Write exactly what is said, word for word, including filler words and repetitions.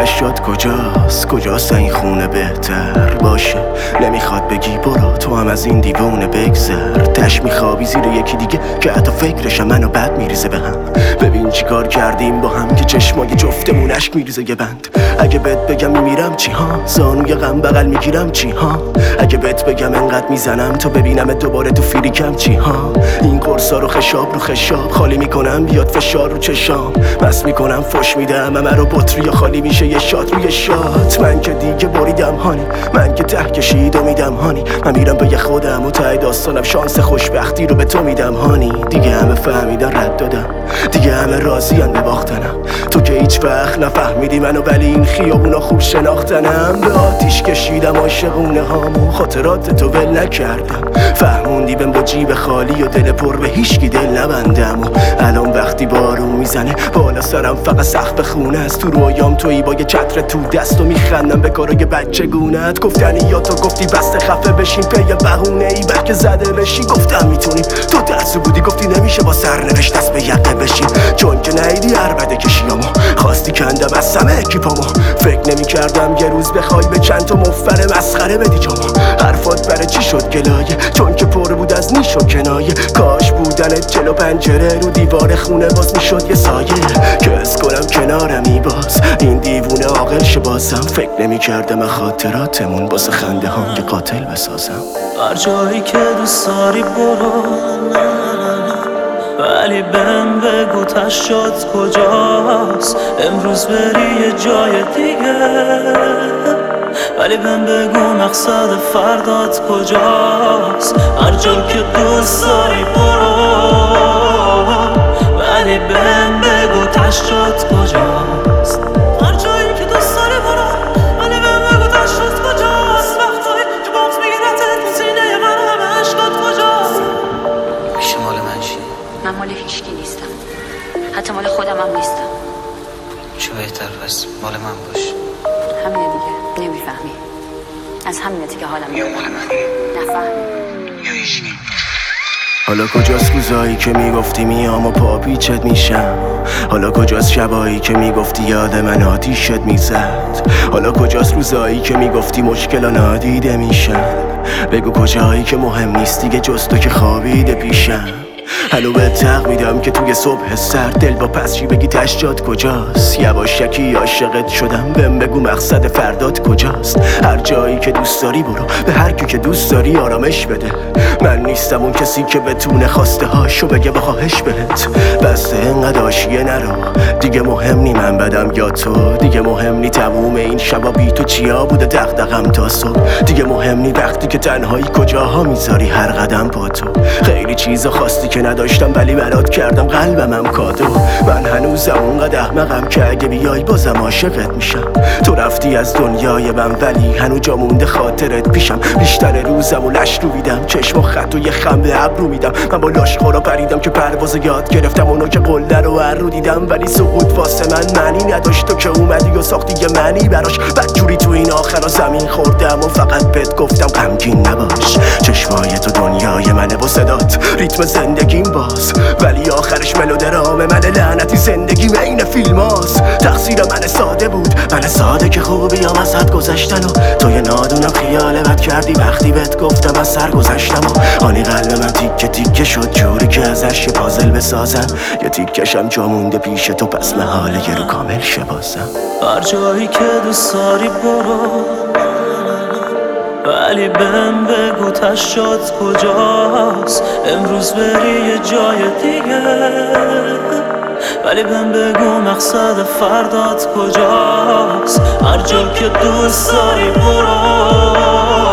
تشت کجاست؟ کجاست این خونه بهتر باشه؟ نمیخواد بگی برو تو هم از این دیوونه بگذر. تش میخوابی زیر یکی دیگه که حتی فکرشم منو بد میریزه به هم. ببین چی کار کردیم با هم که چشمای جفتمون اشک میریزه یه بند. اگه بهت بگم میمیرم چی ها؟ زانوی غم بغل میگیرم چی ها؟ اگه بهت بگم انقدر میزنم تا ببینم دوباره تو فیریکم چی ها؟ این قرصا رو خشاب رو خشاب خالی میکنم بیاد فشار رو چشام. بس میکنم فش میدم همه رو بطری خالی میشه یه شات روی شات. من که دیگه بریدم هانی، من که ته کشید و میدم هانی. من میرم به خودم و ته داستانم شانس خوشبختی رو به تو میدم هانی. دیگه همه فهمیدن رد دادم، دیگه همه راضیان به باختنم. تو که هیچ وقت نفهمیدی منو ولی این خیابونا خوب شناختنم. به آتیش کشیدم عاشقونه هامو خاطرات تو ول نکردم. فهموندی بهم با جیب خالی و دل پر به هیچکی دل نبندم. و الان وقتی بارون میزنه بالا سرم فقط سقف خونه است. تو رویام تویی با یه چتر تو دست و میخندم به کارای بچگونت. گفتنی یا تو گفتی بسته خفه بشین پی بهونه ای بلکه زده بشی. گفتم میتونیم تو دستو بودی گفتی نمیشه با سرنوشت دست به یقه بشین. چون که نیدی عربده کشیامو خواستی کندم از سمه اکیپامو. فکر نمی کردم یه روز بخوای به چند تا مفر مسخره بدی جامو. حرفات برای چی شد گلایه؟ چون که پر بود از نیش و کنایه. کاش بودنت جلو پنجره رو دیوار خونه باز میشد یه سایه که اس کنم کنارمی باز. این دیوونه عاقل شه بازم. فکر نمی کردم خاطراتمون باسه خنده هم یه قاتل بسازم. هر جایی که دوست داری برو ولی بهم بگو تشت کجاست؟ امروز بری یه جای دیگه ولی بهم بگو مقصد فردات کجاست؟ هر جا که دوست داری برو ولی بهم بگو تشت کجاست؟ هر جایی که دوست داری برو ولی بهم بگو تشت کجاست؟ وقتایی که بامت میگیرتت سینه من همه عشقات کجاست؟ پیش مال من چی؟ من مال هیچکی نیستم، حتی مال خودم هم نیستم. چه بهتر پس مال من باش. همینه دیگه، نمیفهمی. از همینه که حالم یا مال منی نفهمی یا هیچکی. حالا کجاست روزایی که میگفتی میام و پا پیچت میشم؟ حالا کجاست شبایی که میگفتی یاد من آتیشت میزد؟ حالا کجاست روزایی که میگفتی مشکل نادیده میشن؟ بگو کجایی که مهم نیست دیگه جز تو که خوابیده پیشم. هلو به تق میدم که توی صبح سرد دل با پسشی بگی تشجات کجاست؟ یواشکی عاشقت شدم بهم بگو مقصد فردات کجاست؟ هر جایی که دوست داری برو به هر کی که دوست داری آرامش بده. من نیستم اون کسی که بتونه خواسته هاشو بگه بخواهش بهت. بسته انقدر آشیه نرو دیگه مهم نی من بدم یا تو. دیگه مهم نی تموم این شبا بی تو چیا بوده دغدغم تا صبح. دیگه مهم نی وقتی که تنهایی کجاها میذاری هر قدم با تو. خیلی چیزا خواستی که نداشتم ولی برات کردم قلبمم کادو. من هنوزم اونقدر احمقم که اگه بیای بازم عاشقت میشم. تو رفتی از دنیای من ولی هنوز جا مونده خاطرت پیشم. بیشتر روزم و لش رو میدم چشم و خط و یه خم به ابرو میدم. من با لاشخورا پریدم که پرواز یاد گرفتم اونو که قله رو هر رو دیدم ولی سقوط واسه من معنی نداشت. تو که اومدی و ساختی یه معنی براش. بدجوری تو این آخرا زمین خوردم و فقط بهت گفتم غمگین نباش. چشمای تو دنیای منه و صدات ریتم زندگیم باز ولی آخرش ملودرام من لعنتی زندگیم عین فیلم هاست. تقصیر من ساده بود من ساده که خوبیام از حد گذشتن و توی نادونم خیال بد کردی وقتی بهت گفتم از سر گذشتم. و آنی قلب من تیکه تیکه شد جوری که ازش یه پازل بسازم. یه تیکشم جا مونده پیش تو پس محاله یه رو کامل شه بازم. هر جایی که دوست داری برو ولی بهم بگو تشت کجاست؟ امروز بری یه جای دیگه ولی بهم بگو مقصد فردات کجاست؟ هر جا که دوست داری برو